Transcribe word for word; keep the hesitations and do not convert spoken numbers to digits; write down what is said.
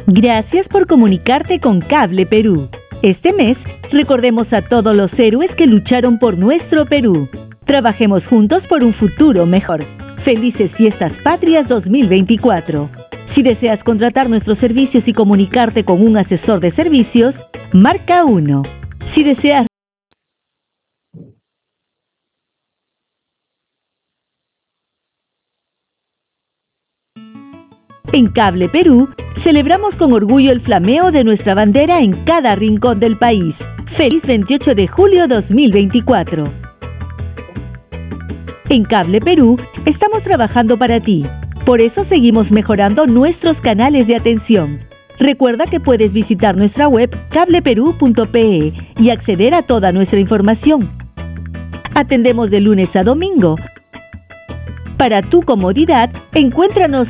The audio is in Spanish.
Gracias por comunicarte con Cable Perú. Este mes, recordemos a todos los héroes que lucharon por nuestro Perú. Trabajemos juntos por un futuro mejor. Felices Fiestas Patrias dos mil veinticuatro. Si deseas contratar nuestros servicios y comunicarte con un asesor de servicios, marca uno. Si deseas En Cable Perú, celebramos con orgullo el flameo de nuestra bandera en cada rincón del país. Feliz veintiocho de julio dos mil veinticuatro. En Cable Perú, estamos trabajando para ti. Por eso seguimos mejorando nuestros canales de atención. Recuerda que puedes visitar nuestra web cable perú punto pe y acceder a toda nuestra información. Atendemos de lunes a domingo. Para tu comodidad, encuéntranos